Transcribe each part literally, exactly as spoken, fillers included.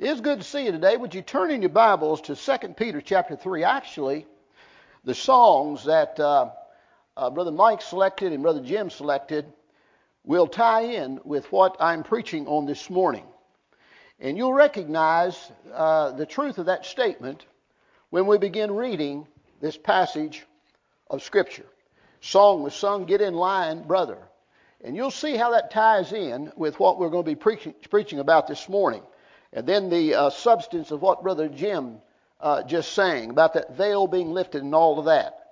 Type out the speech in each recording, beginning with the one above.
It is good to see you today. Would you turn in your Bibles to Second Peter chapter three? Actually, the songs that uh, uh, Brother Mike selected and Brother Jim selected will tie in with what I'm preaching on this morning. And you'll recognize uh, the truth of that statement when we begin reading this passage of Scripture. Song was sung, "Get in line, brother." And you'll see how that ties in with what we're going to be preaching, preaching about this morning. And then the uh, substance of what Brother Jim uh, just sang, about that veil being lifted and all of that.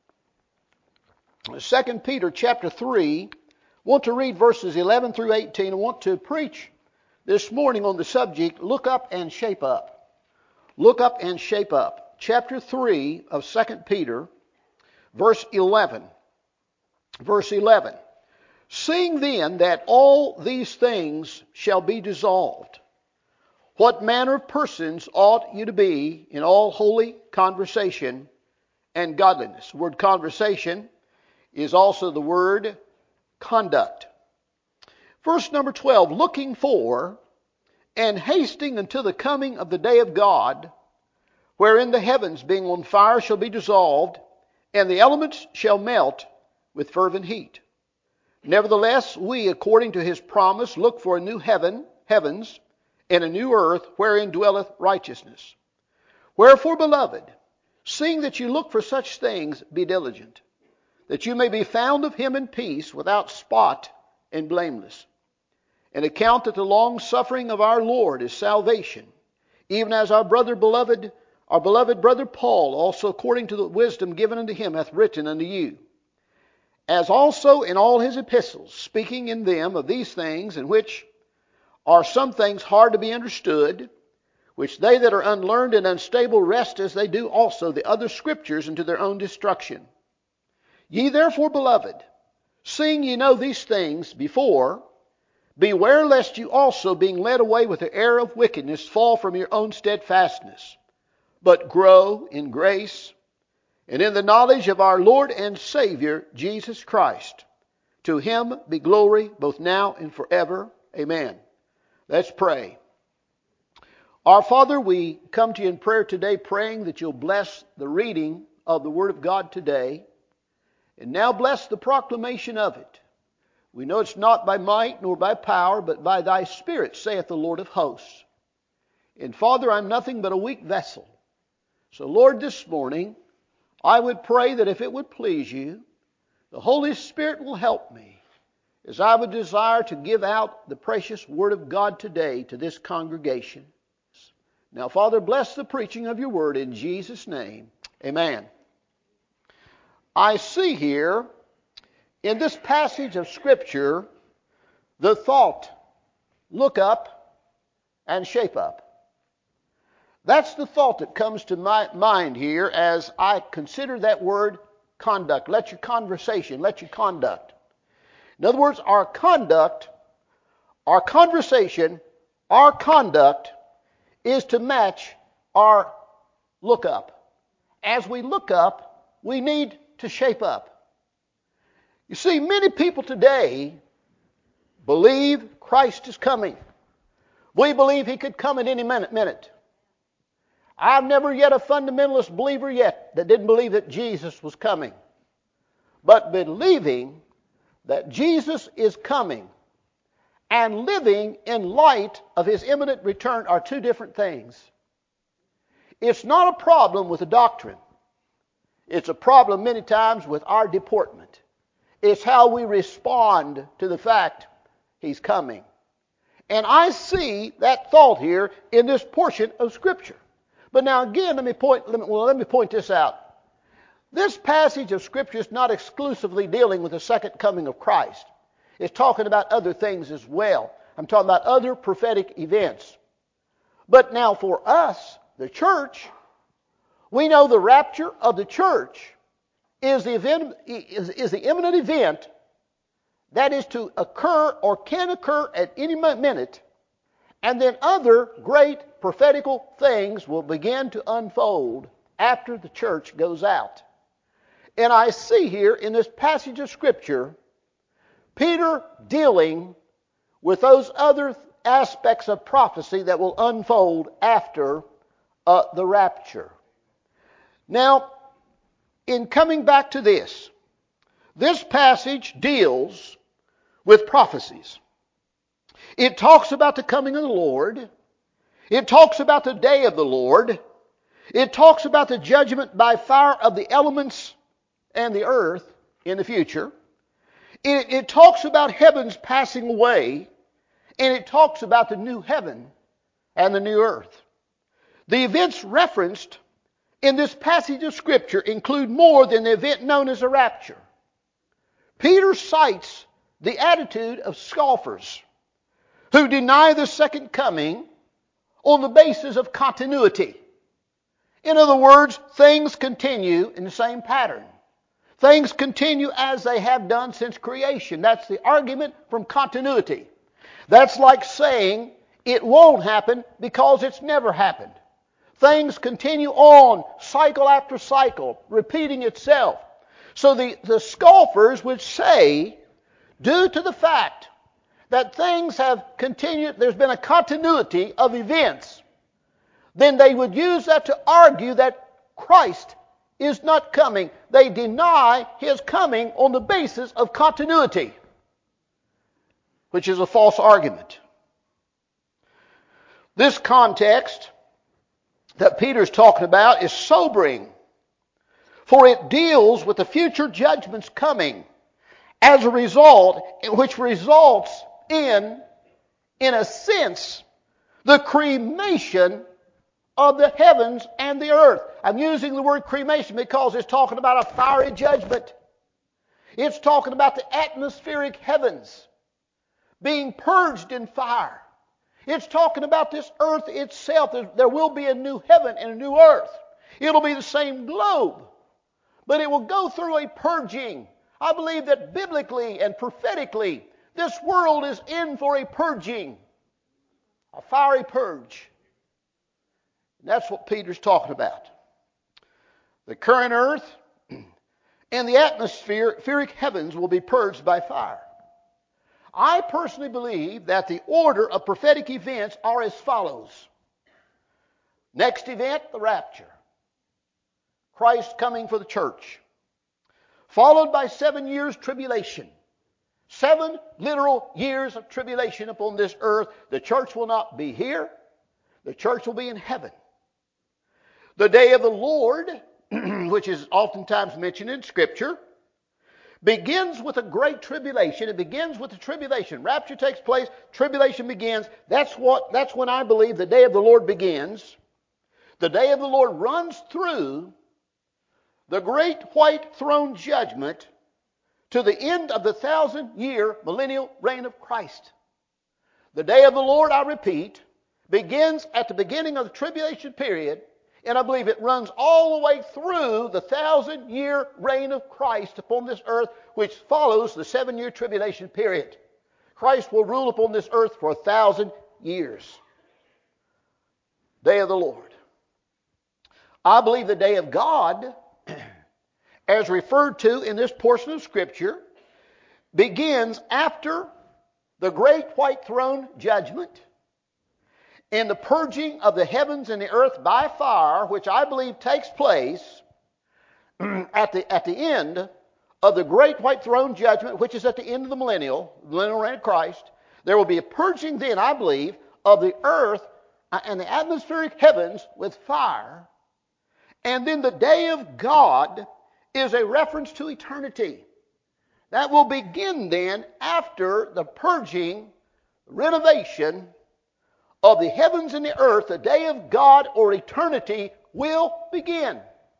Second Peter chapter three, I want to read verses eleven through eighteen. I want to preach this morning on the subject, look up and shape up. Look up and shape up. Chapter three of Second Peter, verse eleven. Verse eleven. Seeing then that all these things shall be dissolved, what manner of persons ought you to be in all holy conversation and godliness? The word conversation is also the word conduct. Verse number twelve, looking for and hasting until the coming of the day of God, wherein the heavens being on fire shall be dissolved, and the elements shall melt with fervent heat. Nevertheless, we, according to his promise, look for a new heaven, heavens, and a new earth, wherein dwelleth righteousness. Wherefore, beloved, seeing that you look for such things, be diligent, that you may be found of him in peace, without spot and blameless. And account that the long suffering of our Lord is salvation, even as our brother beloved, our beloved brother Paul, also according to the wisdom given unto him, hath written unto you. As also in all his epistles, speaking in them of these things, in which are some things hard to be understood, which they that are unlearned and unstable wrest as they do also the other scriptures into their own destruction. Ye therefore, beloved, seeing ye know these things before, beware lest you also, being led away with the error of wickedness, fall from your own steadfastness, but grow in grace and in the knowledge of our Lord and Savior, Jesus Christ. To him be glory both now and forever. Amen. Let's pray. Our Father, we come to you in prayer today, praying that you'll bless the reading of the Word of God today, and now bless the proclamation of it. We know it's not by might nor by power, but by thy Spirit, saith the Lord of hosts. And Father, I'm nothing but a weak vessel. So Lord, this morning, I would pray that if it would please you, the Holy Spirit will help me, as I would desire to give out the precious Word of God today to this congregation. Now, Father, bless the preaching of your Word in Jesus' name. Amen. I see here in this passage of Scripture the thought, look up and shape up. That's the thought that comes to my mind here as I consider that word conduct. Let your conversation, let your conduct. In other words, our conduct, our conversation, our conduct is to match our look up. As we look up, we need to shape up. You see, many people today believe Christ is coming. We believe he could come at any minute. minute. I've never yet a fundamentalist believer yet that didn't believe that Jesus was coming. But believing that Jesus is coming and living in light of his imminent return are two different things. It's not a problem with the doctrine. It's a problem many times with our deportment. It's how we respond to the fact he's coming. And I see that thought here in this portion of Scripture. But now again, let me point, let me, well, let me point this out. This passage of Scripture is not exclusively dealing with the second coming of Christ. It's talking about other things as well. I'm talking about other prophetic events. But now for us, the church, we know the rapture of the church is the event, is, is the imminent event that is to occur or can occur at any minute, and then other great prophetical things will begin to unfold after the church goes out. And I see here in this passage of Scripture, Peter dealing with those other aspects of prophecy that will unfold after uh, the rapture. Now, in coming back to this, this passage deals with prophecies. It talks about the coming of the Lord. It talks about the day of the Lord. It talks about the judgment by fire of the elements and the earth in the future. It, it talks about heavens passing away. And it talks about the new heaven and the new earth. The events referenced in this passage of Scripture include more than the event known as a rapture. Peter cites the attitude of scoffers who deny the second coming on the basis of continuity. In other words, things continue in the same pattern. Things continue as they have done since creation. That's the argument from continuity. That's like saying it won't happen because it's never happened. Things continue on, cycle after cycle, repeating itself. So the, the scoffers would say, due to the fact that things have continued, there's been a continuity of events, then they would use that to argue that Christ is not coming. They deny His coming on the basis of continuity, which is a false argument. This context that Peter's talking about is sobering, for it deals with the future judgments coming as a result, which results in, in a sense, the cremation of the heavens and the earth. I'm using the word cremation because it's talking about a fiery judgment. It's talking about the atmospheric heavens being purged in fire. It's talking about this earth itself. There, there will be a new heaven and a new earth. It'll be the same globe, but it will go through a purging. I believe that biblically and prophetically, this world is in for a purging, a fiery purge. And that's what Peter's talking about. The current earth and the atmospheric heavens will be purged by fire. I personally believe that the order of prophetic events are as follows. Next event, the rapture. Christ coming for the church. Followed by seven years tribulation. Seven literal years of tribulation upon this earth. The church will not be here. The church will be in heaven. The day of the Lord, which is oftentimes mentioned in Scripture, begins with a great tribulation. It begins with the tribulation. Rapture takes place, tribulation begins. That's what that's when I believe the day of the Lord begins. The day of the Lord runs through the great white throne judgment to the end of the thousand-year millennial reign of Christ. The day of the Lord, I repeat, begins at the beginning of the tribulation period, and I believe it runs all the way through the thousand-year reign of Christ upon this earth, which follows the seven-year tribulation period. Christ will rule upon this earth for a thousand years. Day of the Lord. I believe the day of God, as referred to in this portion of Scripture, begins after the great white throne judgment and the purging of the heavens and the earth by fire, which I believe takes place at the, at the end of the great white throne judgment, which is at the end of the millennial, the millennial reign of Christ. There will be a purging then, I believe, of the earth and the atmospheric heavens with fire. And then the day of God is a reference to eternity. That will begin then after the purging, renovation of the heavens and the earth. The day of God or eternity will begin.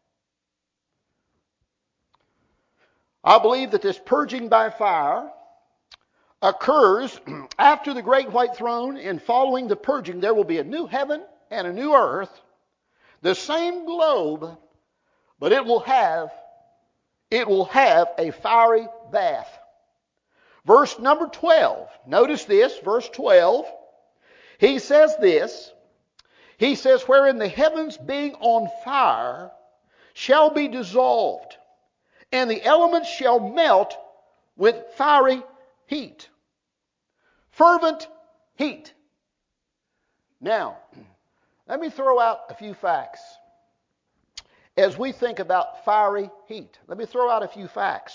I believe that this purging by fire occurs after the great white throne, and following the purging there will be a new heaven and a new earth, the same globe, but it will have it will have a fiery bath. Verse number twelve. Notice this, verse twelve. He says this. He says, wherein the heavens being on fire shall be dissolved, and the elements shall melt with fiery heat. Fervent heat. Now, let me throw out a few facts. As we think about fiery heat, let me throw out a few facts.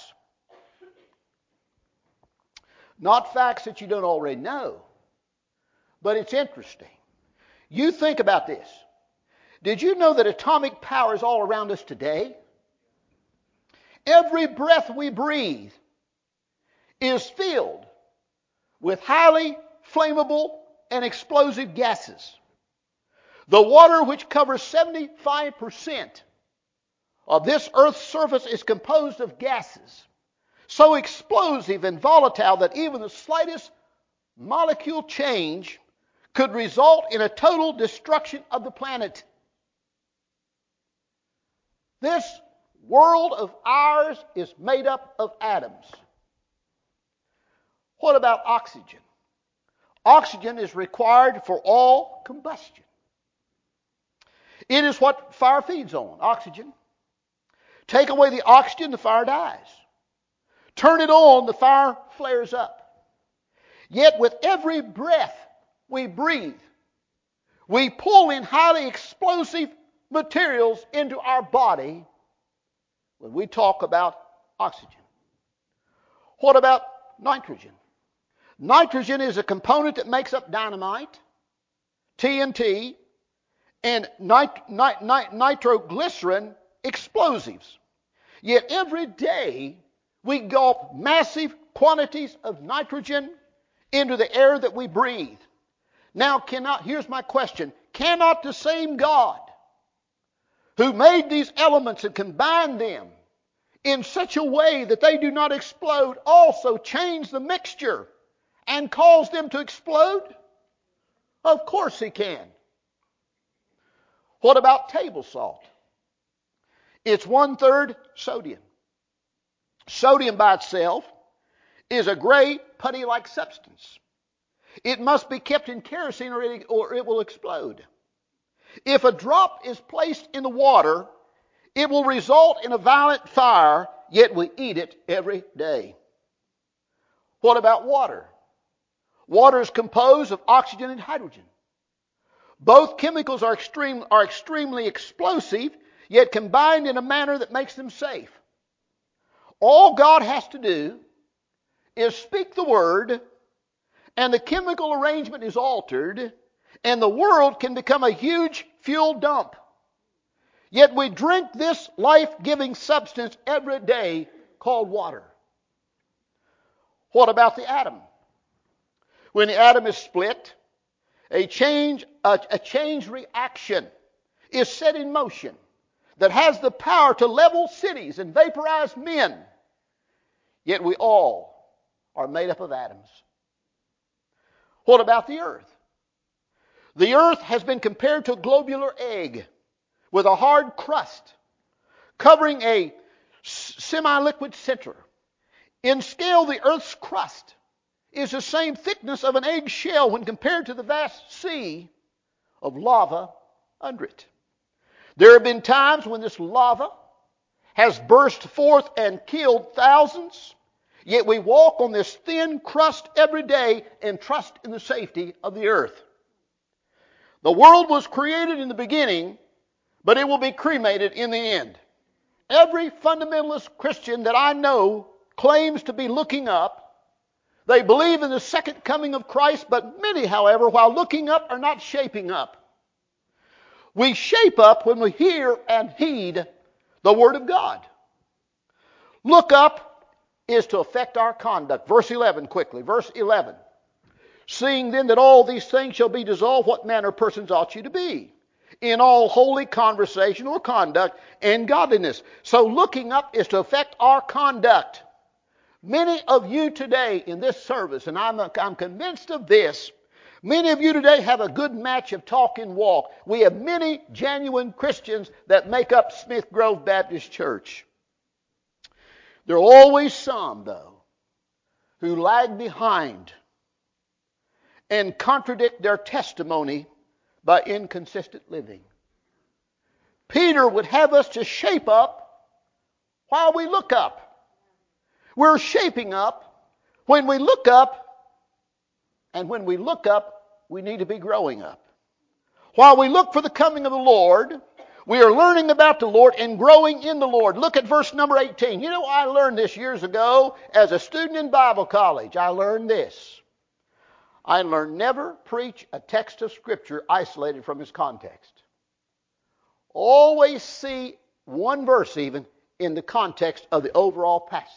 Not facts that you don't already know, but it's interesting. You think about this. Did you know that atomic power is all around us today? Every breath we breathe is filled with highly flammable and explosive gases. The water, which covers seventy-five percent of this Earth's surface, is composed of gases so explosive and volatile that even the slightest molecule change could result in a total destruction of the planet. This world of ours is made up of atoms. What about oxygen? Oxygen is required for all combustion. It is what fire feeds on, oxygen. Take away the oxygen, the fire dies. Turn it on, the fire flares up. Yet with every breath we breathe, we pull in highly explosive materials into our body when we talk about oxygen. What about nitrogen? Nitrogen is a component that makes up dynamite, T N T, and nit- nit- nit- nitroglycerin explosives. Yet every day we gulp massive quantities of nitrogen into the air that we breathe. Now, cannot, here's my question. Cannot the same God who made these elements and combined them in such a way that they do not explode also change the mixture and cause them to explode? Of course he can. What about table salt? It's one-third sodium. Sodium by itself is a gray, putty-like substance. It must be kept in kerosene or it, or it will explode. If a drop is placed in the water, it will result in a violent fire, yet we eat it every day. What about water? Water is composed of oxygen and hydrogen. Both chemicals are, extreme, are extremely explosive, yet combined in a manner that makes them safe. All God has to do is speak the word, and the chemical arrangement is altered, and the world can become a huge fuel dump. Yet we drink this life-giving substance every day called water. What about the atom? When the atom is split, a change, a, a change reaction is set in motion that has the power to level cities and vaporize men. Yet we all are made up of atoms. What about the earth? The earth has been compared to a globular egg with a hard crust covering a semi-liquid center. In scale, the earth's crust is the same thickness of an egg shell when compared to the vast sea of lava under it. There have been times when this lava has burst forth and killed thousands, yet we walk on this thin crust every day and trust in the safety of the earth. The world was created in the beginning, but it will be cremated in the end. Every fundamentalist Christian that I know claims to be looking up. They believe in the second coming of Christ, but many, however, while looking up, are not shaping up. We shape up when we hear and heed the Word of God. Look up is to affect our conduct. Verse eleven, quickly. Verse eleven. Seeing then that all these things shall be dissolved, what manner of persons ought you to be? In all holy conversation or conduct and godliness. So looking up is to affect our conduct. Many of you today in this service, and I'm, I'm convinced of this, many of you today have a good match of talk and walk. We have many genuine Christians that make up Smith Grove Baptist Church. There are always some, though, who lag behind and contradict their testimony by inconsistent living. Peter would have us to shape up while we look up. We're shaping up when we look up, and when we look up, we need to be growing up. While we look for the coming of the Lord, we are learning about the Lord and growing in the Lord. Look at verse number eighteen. You know, I learned this years ago as a student in Bible college. I learned this. I learned never preach a text of Scripture isolated from its context. Always see one verse even in the context of the overall passage.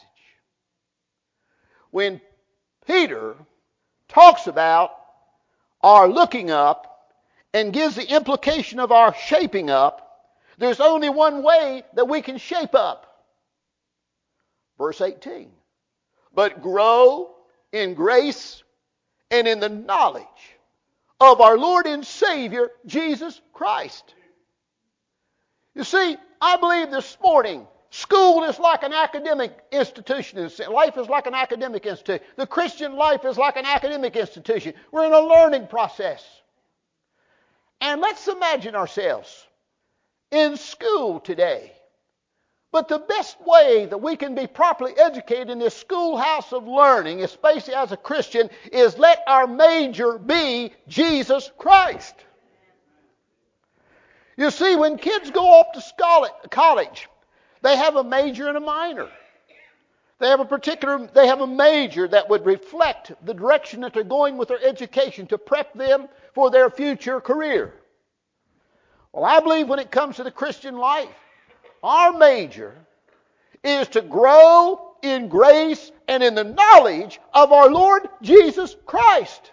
When Peter talks about our looking up and gives the implication of our shaping up, there's only one way that we can shape up. Verse eighteen. But grow in grace and in the knowledge of our Lord and Savior, Jesus Christ. You see, I believe this morning, school is like an academic institution. Life is like an academic institution. The Christian life is like an academic institution. We're in a learning process. And let's imagine ourselves in school today. But the best way that we can be properly educated in this schoolhouse of learning, especially as a Christian, is let our major be Jesus Christ. You see, when kids go off to college, they have a major and a minor. They have a particular, they have a major that would reflect the direction that they're going with their education to prep them for their future career. Well, I believe when it comes to the Christian life, our major is to grow in grace and in the knowledge of our Lord Jesus Christ.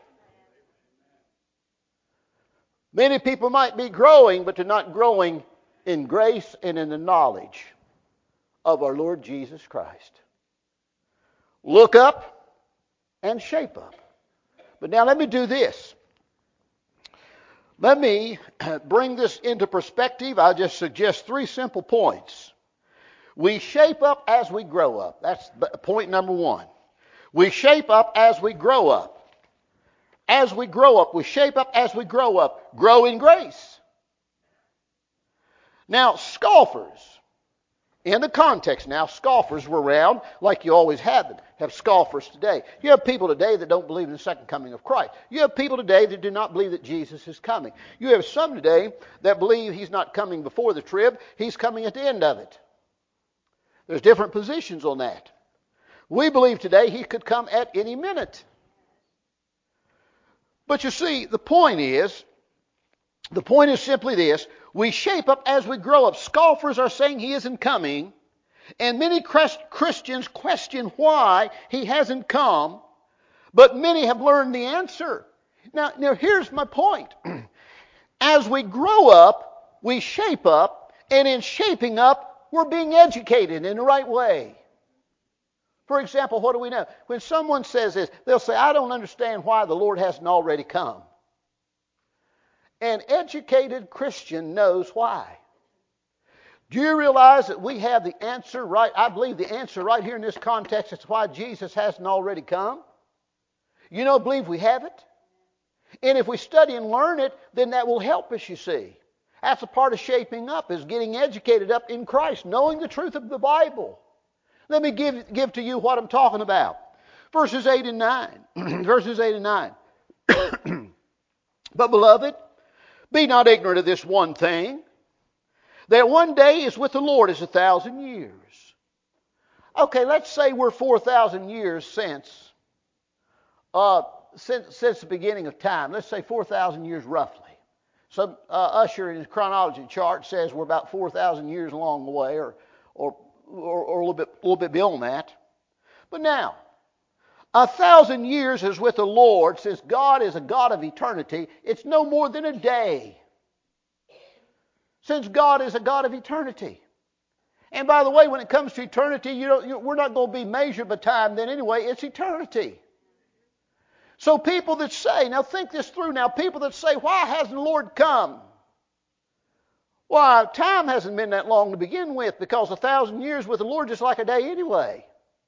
Many people might be growing, but they're not growing in grace and in the knowledge of our Lord Jesus Christ. Look up and shape up. But now let me do this. Let me bring this into perspective. I'll just suggest three simple points. We shape up as we grow up. That's point number one. We shape up as we grow up. As we grow up, we shape up as we grow up. Grow in grace. Now, scoffers, in the context now, scoffers were around like you always have them. Have scoffers today. You have people today that don't believe in the second coming of Christ. You have people today that do not believe that Jesus is coming. You have some today that believe he's not coming before the trib, he's coming at the end of it. There's different positions on that. We believe today he could come at any minute. But you see, the point is, the point is simply this. We shape up as we grow up. Scoffers are saying he isn't coming. And many Christians question why he hasn't come. But many have learned the answer. Now, now here's my point. As we grow up, we shape up. And in shaping up, we're being educated in the right way. For example, what do we know? When someone says this, they'll say, I don't understand why the Lord hasn't already come. An educated Christian knows why. Do you realize that we have the answer right? I believe the answer right here in this context is why Jesus hasn't already come. You know, believe we have it. And if we study and learn it, then that will help us, you see. That's a part of shaping up, is getting educated up in Christ, knowing the truth of the Bible. Let me give, give to you what I'm talking about. Verses eight and nine. Verses eight and nine. But beloved, be not ignorant of this one thing, that one day is with the Lord as a thousand years. Okay, let's say we're four thousand years since, uh, since, since the beginning of time. Let's say four thousand years roughly. Some uh, usher in his chronology chart says we're about four thousand years along the way, or, or, or, or a little bit, a little bit beyond that. But now, a thousand years is with the Lord, since God is a God of eternity, it's no more than a day. Since God is a God of eternity. And by the way, when it comes to eternity, you don't, you, we're not going to be measured by time then anyway. It's eternity. So people that say, now think this through now, people that say, why hasn't the Lord come? Why, time hasn't been that long to begin with, because a thousand years with the Lord is like a day anyway.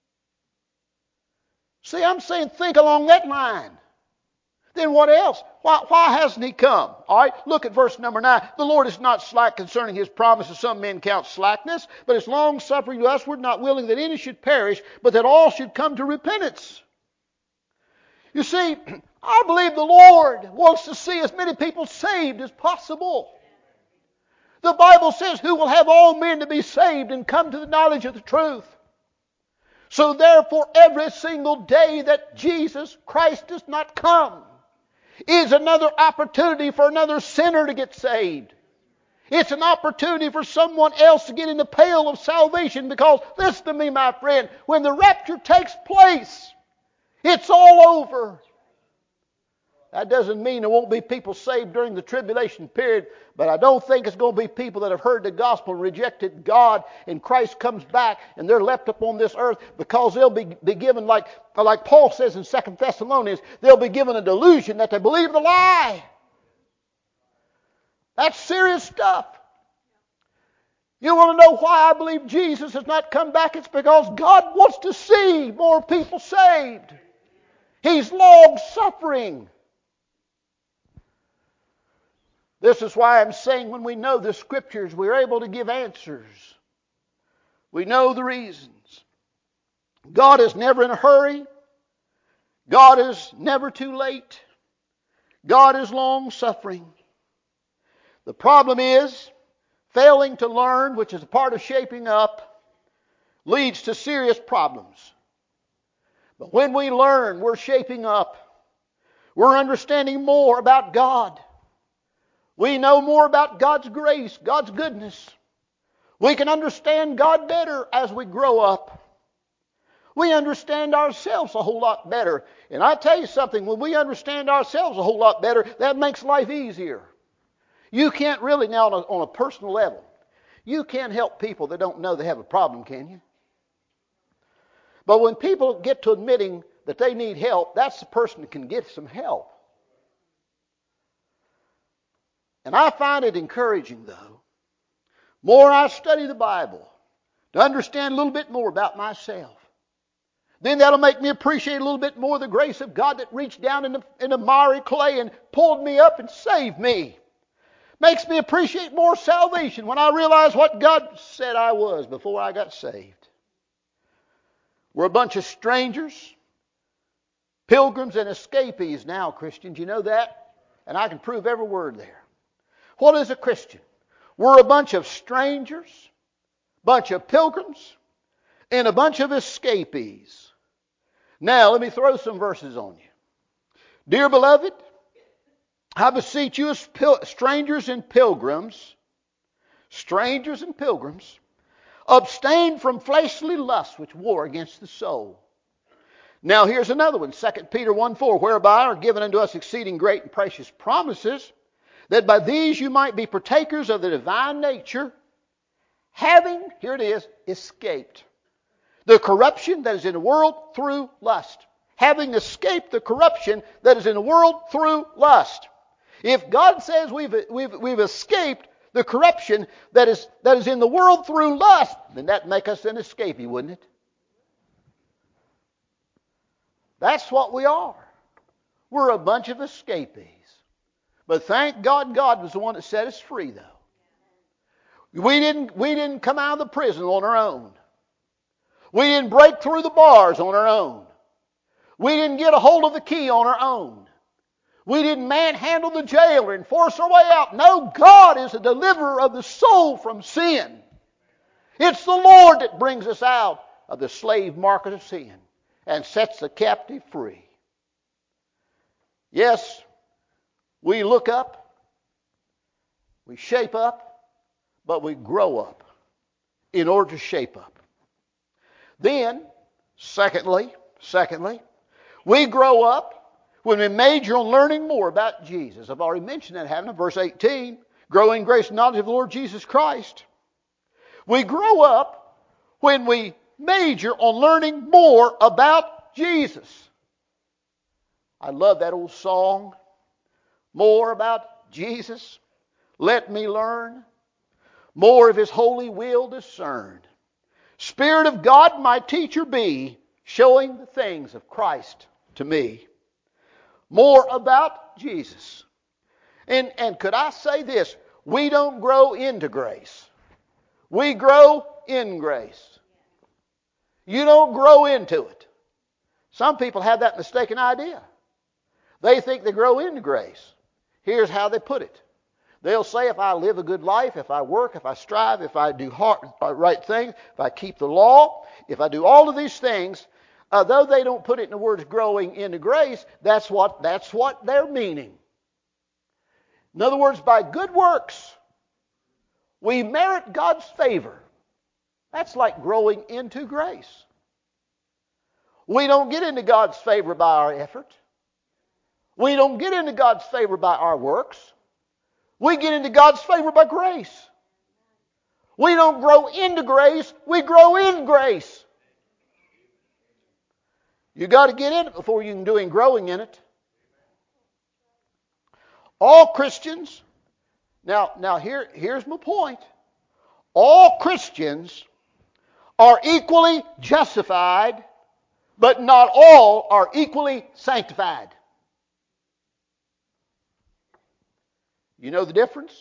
See, I'm saying think along that line. Then what else? Why, why hasn't he come? All right, look at verse number nine. The Lord is not slack concerning his promise, as some men count slackness, but is long suffering to usward, not willing that any should perish, but that all should come to repentance. You see, I believe the Lord wants to see as many people saved as possible. The Bible says, who will have all men to be saved and come to the knowledge of the truth. So therefore, every single day that Jesus Christ does not come is another opportunity for another sinner to get saved. It's an opportunity for someone else to get in the pale of salvation, because, listen to me, my friend, when the rapture takes place, it's all over. That doesn't mean there won't be people saved during the tribulation period, but I don't think it's going to be people that have heard the gospel and rejected God, and Christ comes back and they're left upon this earth, because they'll be, be given, like, like Paul says in Second Thessalonians, they'll be given a delusion that they believe the lie. That's serious stuff. You want to know why I believe Jesus has not come back? It's because God wants to see more people saved. He's long-suffering. This is why I'm saying when we know the Scriptures, we're able to give answers. We know the reasons. God is never in a hurry. God is never too late. God is long-suffering. The problem is, failing to learn, which is a part of shaping up, leads to serious problems. But when we learn, we're shaping up. We're understanding more about God. We know more about God's grace, God's goodness. We can understand God better as we grow up. We understand ourselves a whole lot better. And I tell you something, when we understand ourselves a whole lot better, that makes life easier. You can't really, now on a, on a personal level, you can't help people that don't know they have a problem, can you? But when people get to admitting that they need help, that's the person that can get some help. And I find it encouraging, though, more I study the Bible, to understand a little bit more about myself. Then that'll make me appreciate a little bit more the grace of God that reached down in the, in the miry clay and pulled me up and saved me. Makes me appreciate more salvation when I realize what God said I was before I got saved. We're a bunch of strangers, pilgrims, and escapees now, Christians. You know that? And I can prove every word there. What is a Christian? We're a bunch of strangers, bunch of pilgrims, and a bunch of escapees. Now, let me throw some verses on you. Dear beloved, I beseech you as pil- strangers and pilgrims, strangers and pilgrims, abstain from fleshly lusts which war against the soul. Now here's another one, Second Peter one four, whereby are given unto us exceeding great and precious promises, that by these you might be partakers of the divine nature, having, here it is, escaped the corruption that is in the world through lust. Having escaped the corruption that is in the world through lust. If God says we've, we've, we've escaped the corruption that is, that is in the world through lust, then that'd make us an escapee, wouldn't it? That's what we are. We're a bunch of escapees. But thank God, God was the one that set us free, though. We didn't, we didn't come out of the prison on our own. We didn't break through the bars on our own. We didn't get a hold of the key on our own. We didn't manhandle the jailer and force our way out. No, God is a deliverer of the soul from sin. It's the Lord that brings us out of the slave market of sin and sets the captive free. Yes, we look up, we shape up, but we grow up in order to shape up. Then, secondly, secondly, we grow up when we major on learning more about Jesus. I've already mentioned that, haven't I? Verse eighteen, grow in grace and knowledge of the Lord Jesus Christ. We grow up when we major on learning more about Jesus. I love that old song, more about Jesus, let me learn, more of His holy will discern. Spirit of God, my teacher be, showing the things of Christ to me. More about Jesus. And, and could I say this? We don't grow into grace. We grow in grace. You don't grow into it. Some people have that mistaken idea. They think they grow into grace. Here's how they put it. They'll say, if I live a good life, if I work, if I strive, if I do hard, right things, if I keep the law, if I do all of these things, uh, though they don't put it in the words growing into grace, that's what, that's what they're meaning. In other words, by good works, we merit God's favor. That's like growing into grace. We don't get into God's favor by our effort. We don't get into God's favor by our works. We get into God's favor by grace. We don't grow into grace, we grow in grace. You got to get in it before you can do any growing in it. All Christians, now, now here, here's my point. All Christians are equally justified, but not all are equally sanctified. You know the difference?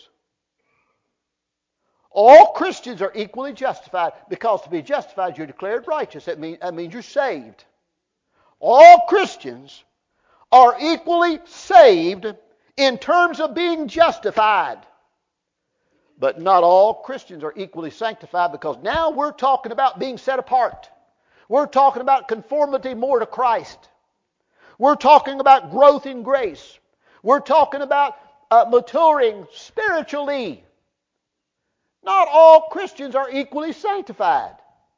All Christians are equally justified, because to be justified, you're declared righteous. That means, that means you're saved. All Christians are equally saved in terms of being justified. But not all Christians are equally sanctified, because now we're talking about being set apart. We're talking about conformity more to Christ. We're talking about growth in grace. We're talking about uh, maturing spiritually. Not all Christians are equally sanctified.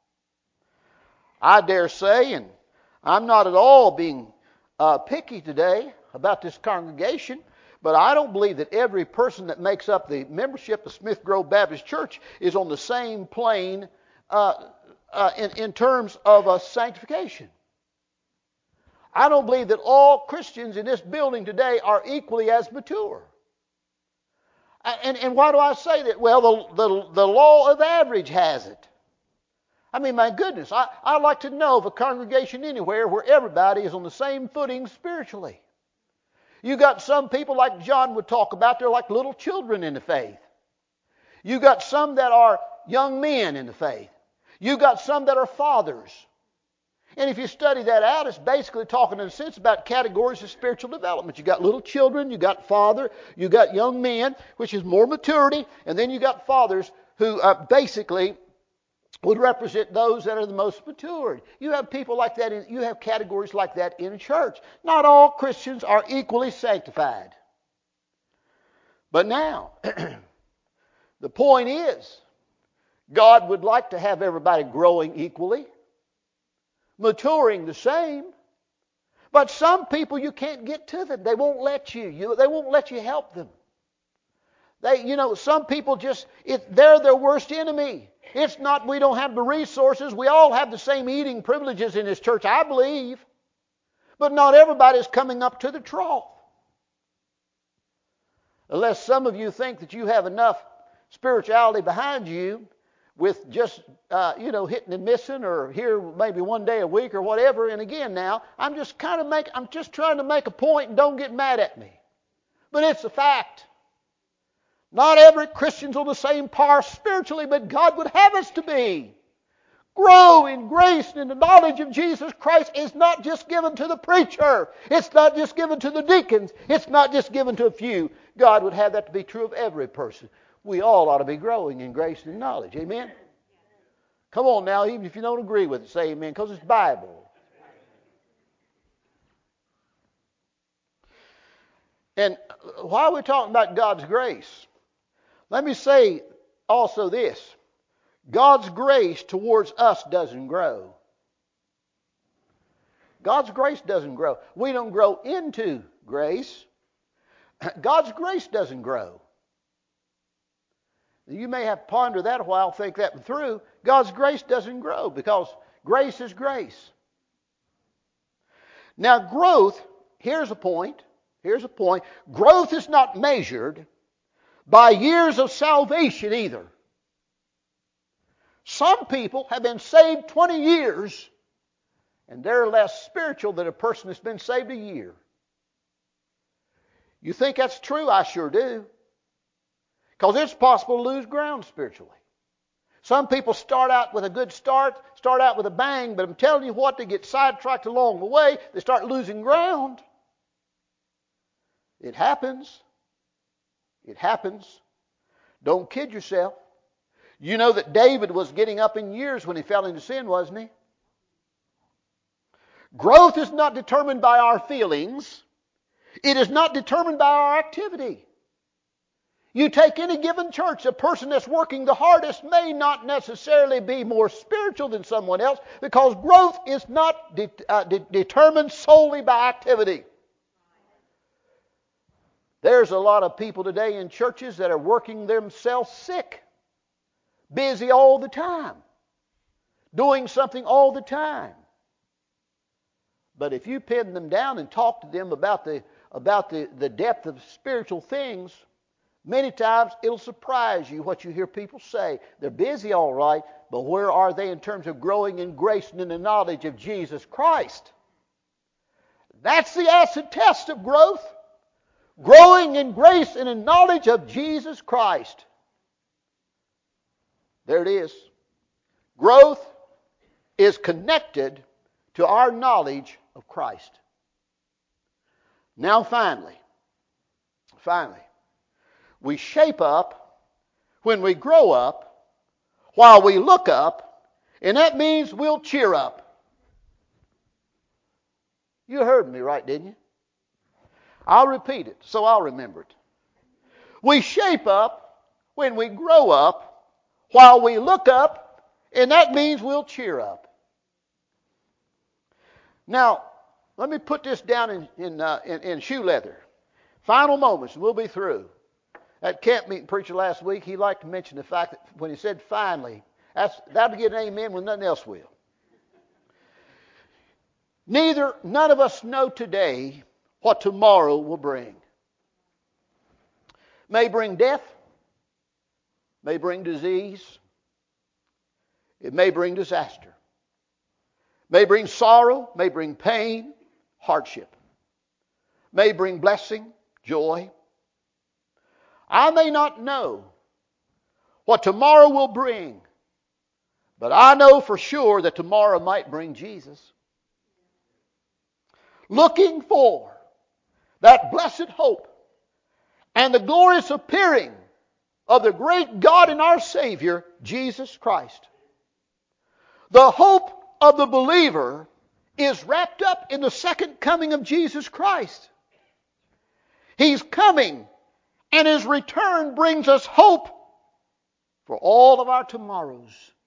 I dare say, and I'm not at all being uh, picky today about this congregation, but I don't believe that every person that makes up the membership of Smith Grove Baptist Church is on the same plane uh, uh, in, in terms of uh, sanctification. I don't believe that all Christians in this building today are equally as mature. And, and why do I say that? Well, the, the, the law of average has it. I mean, my goodness, I, I'd like to know of a congregation anywhere where everybody is on the same footing spiritually. You got some people, like John would talk about, they're like little children in the faith. You got some that are young men in the faith. You got some that are fathers. And if you study that out, it's basically talking in a sense about categories of spiritual development. You got little children, you got father, you got young men, which is more maturity, and then you got fathers who uh, basically would represent those that are the most matured. You have people like that, in, you have categories like that in a church. Not all Christians are equally sanctified. But now, the point is, God would like to have everybody growing equally, maturing the same. But some people, you can't get to them. They won't let you. you they won't let you help them. They, you know, some people just, it, they're their worst enemy. It's not we don't have the resources. We all have the same eating privileges in this church, I believe. But not everybody's coming up to the trough. Unless some of you think that you have enough spirituality behind you with just, uh, you know, hitting and missing, or here maybe one day a week or whatever. And again now, I'm just kind of make, I'm just trying to make a point, and don't get mad at me. But it's a fact. Not every Christian's on the same par spiritually, but God would have us to be. Grow in grace and in the knowledge of Jesus Christ is not just given to the preacher. It's not just given to the deacons. It's not just given to a few. God would have that to be true of every person. We all ought to be growing in grace and knowledge. Amen? Come on now, even if you don't agree with it, say amen, because it's Bible. And why are we talking about God's grace? Let me say also this. God's grace towards us doesn't grow. God's grace doesn't grow. We don't grow into grace. God's grace doesn't grow. You may have to ponder that a while, think that through. God's grace doesn't grow because grace is grace. Now growth, here's a point. Here's a point. Growth is not measured by years of salvation either. Some people have been saved twenty years and they're less spiritual than a person that's been saved a year. You think that's true? I sure do. Because it's possible to lose ground spiritually. Some people start out with a good start, start out with a bang, but I'm telling you what, they get sidetracked along the way, they start losing ground. It happens. It happens. Don't kid yourself. You know that David was getting up in years when he fell into sin, wasn't he? Growth is not determined by our feelings. It is not determined by our activity. You take any given church, a person that's working the hardest may not necessarily be more spiritual than someone else, because growth is not de- uh, de- determined solely by activity. There's a lot of people today in churches that are working themselves sick, busy all the time, doing something all the time. But if you pin them down and talk to them about the about the, the depth of spiritual things, many times it'll surprise you what you hear people say. They're busy all right, but where are they in terms of growing in grace and in the knowledge of Jesus Christ? That's the acid test of growth. Growing in grace and in knowledge of Jesus Christ. There it is. Growth is connected to our knowledge of Christ. Now finally, finally, we shape up when we grow up while we look up, and that means we'll cheer up. You heard me right, didn't you? I'll repeat it so I'll remember it. We shape up when we grow up while we look up, and that means we'll cheer up. Now, let me put this down in, in, uh, in, in shoe leather. Final moments, and we'll be through. That camp meeting preacher last week, he liked to mention the fact that when he said finally, that's, that'll get an amen when nothing else will. Neither, none of us know today what tomorrow will bring. May bring death, may bring disease, it may bring disaster, may bring sorrow, may bring pain, hardship, may bring blessing, joy. I may not know what tomorrow will bring, but I know for sure that tomorrow might bring Jesus. Looking for that blessed hope and the glorious appearing of the great God and our Savior, Jesus Christ. The hope of the believer is wrapped up in the second coming of Jesus Christ. He's coming, and His return brings us hope for all of our tomorrows.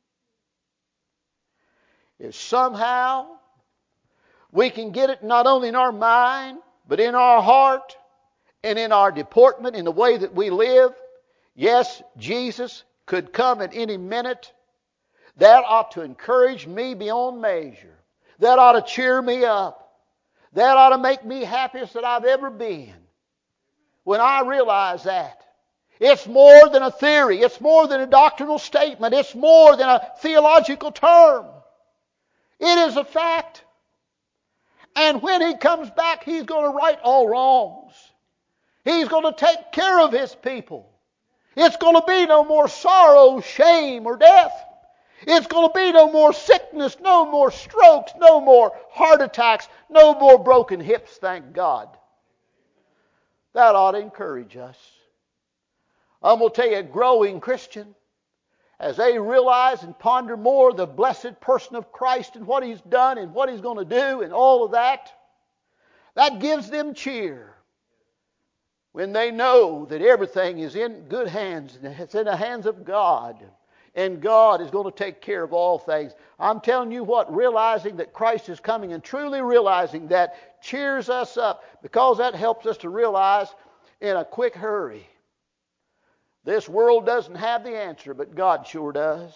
If somehow we can get it not only in our mind, but in our heart and in our deportment, in the way that we live, yes, Jesus could come at any minute. That ought to encourage me beyond measure. That ought to cheer me up. That ought to make me happiest that I've ever been. When I realize that. It's more than a theory. It's more than a doctrinal statement. It's more than a theological term. It is a fact. And when He comes back, He's going to right all wrongs. He's going to take care of His people. It's going to be no more sorrow, shame, or death. It's going to be no more sickness, no more strokes, no more heart attacks, no more broken hips, thank God. That ought to encourage us. I'm going to tell you, a growing Christian, as they realize and ponder more the blessed person of Christ and what He's done and what He's going to do and all of that, that gives them cheer. When they know that everything is in good hands, and it's in the hands of God, and God is going to take care of all things. I'm telling you what, realizing that Christ is coming and truly realizing that cheers us up, because that helps us to realize in a quick hurry. This world doesn't have the answer, but God sure does.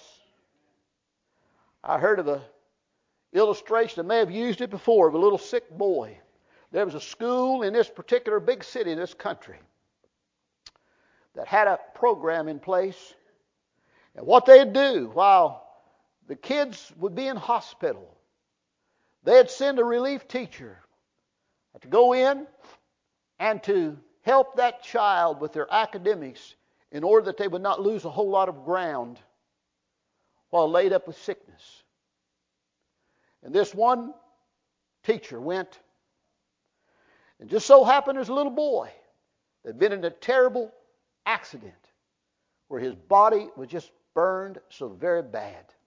I heard of an illustration, I may have used it before, of a little sick boy. There was a school in this particular big city in this country that had a program in place. And what they'd do while the kids would be in hospital, they'd send a relief teacher to go in and to help that child with their academics in order that they would not lose a whole lot of ground while laid up with sickness. And this one teacher went, and just so happened there's a little boy that had been in a terrible accident where his body was just burned so very bad.